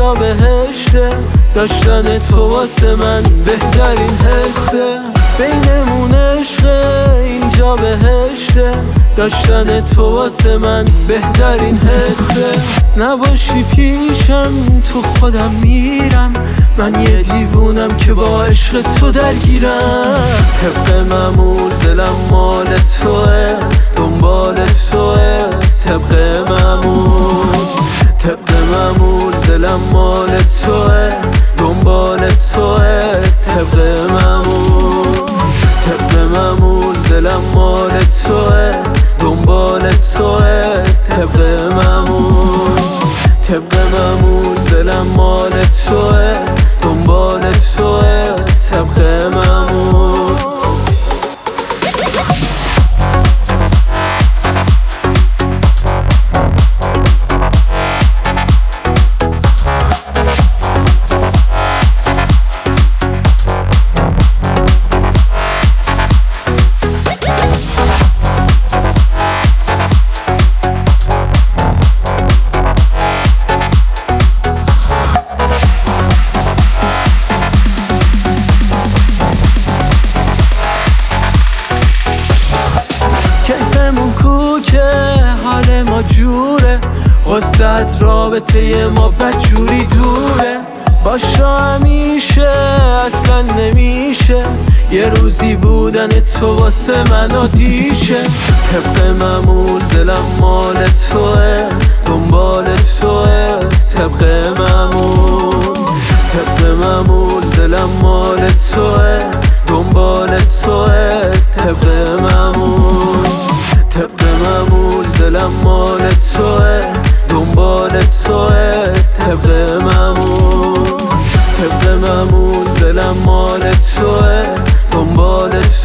اینجا بهشته، داشتن تو واسه من بهترین حسه. بینمون عشقه، اینجا بهشته، داشتن تو واسه من بهترین حسه. نباشی پیشم تو خودم میرم، من یه دیوونم که با عشق تو درگیرم. طبق معمول دلم مال توه، دنبال توه. طبق معمول دلم مال توه، دنبال توه. طبق معمول دلم مال توه، دنبال توه. طبق معمول دلم مال توه، دنبال توه. طبق معمول کیفمون کوکه، حال ما جوره، غصه از رابطه ما بدجوری دوره. باشا همیشه اصلا نمیشه، یه روزی بودن تو واسه من عادیشه. طبق معمول دلم مال توه، دنبال توه. طبق معمول دلم مال توه، دنبال توه. طبق معمول دلم مال توه، دنبال توه. طبق معمول دلم مال توه، دنبال توه.